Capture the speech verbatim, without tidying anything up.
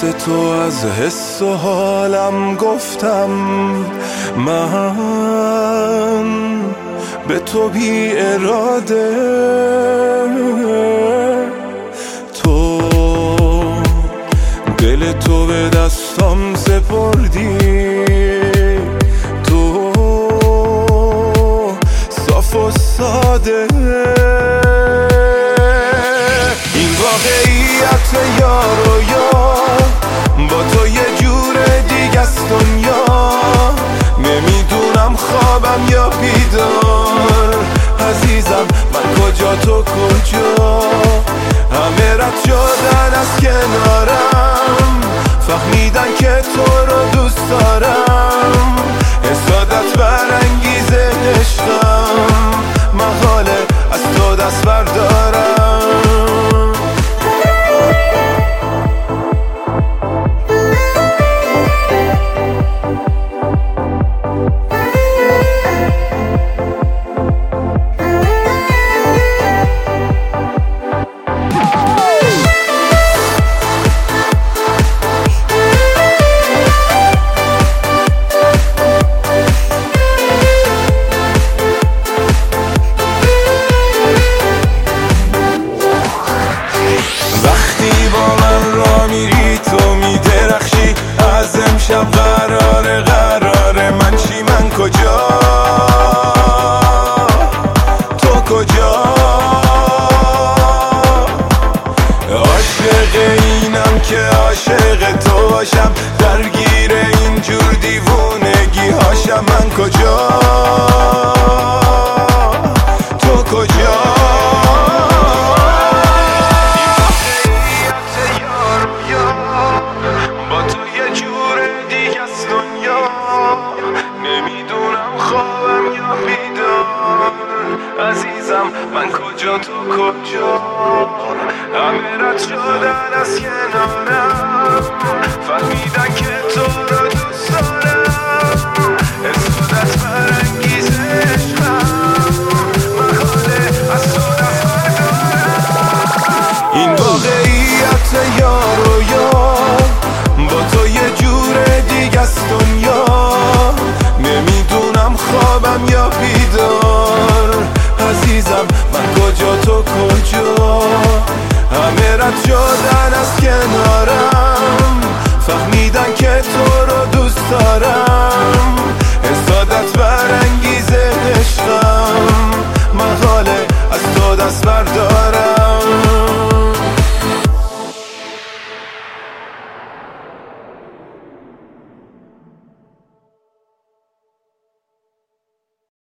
تو از حس و حالم گفتم، من به تو بی اراده. تو دل تو به دستم سپردی، تو صاف و ساده. این واقعیت یار و یار، با تو یه جور دیگه است دنیا. نمیدونم خوابم یا بیدار، عزیزم من کجا تو کجا. همه رد شدن از کنارم، فهمیدن که تو رو دوست دارم. حسادت برانگیزه عشقم، محاله از تو دست بردارم. میری تو میدرخشی، از امشب قراره قراره من چی من کجا، تو کجا. عاشق اینم که عاشق تو باشم، درگیر اینجور دیوونگی هاشم. من کجا، تو کجا. عزیزم من کجا تو کجا. همه رد شدن از کنارم، فهمیدن که تو رو دوست دارم. حسادت برانگیزه عشقم، محاله از تو دست بردارم. این واقعیت یار و یار، با تو یه جور دیگه است دنیا. نمیدونم خوابم یا بیدار،